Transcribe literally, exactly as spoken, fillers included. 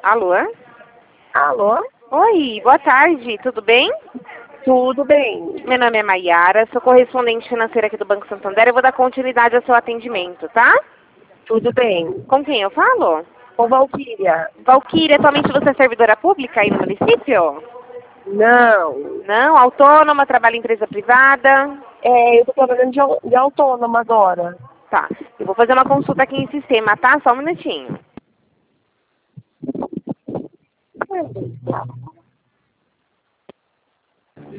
Alô? Alô? Oi, boa tarde, tudo bem? Tudo bem. Meu nome é Maiara, sou correspondente financeira aqui do Banco Santander. Eu vou dar continuidade ao seu atendimento, tá? Tudo bem. Com quem eu falo? Ô, Valquíria. Valquíria, atualmente você é servidora pública aí no município? Não. Não, autônoma, trabalha em empresa privada? É, eu tô trabalhando de, au- de autônoma agora. Tá, eu vou fazer uma consulta aqui em sistema, tá? Só um minutinho.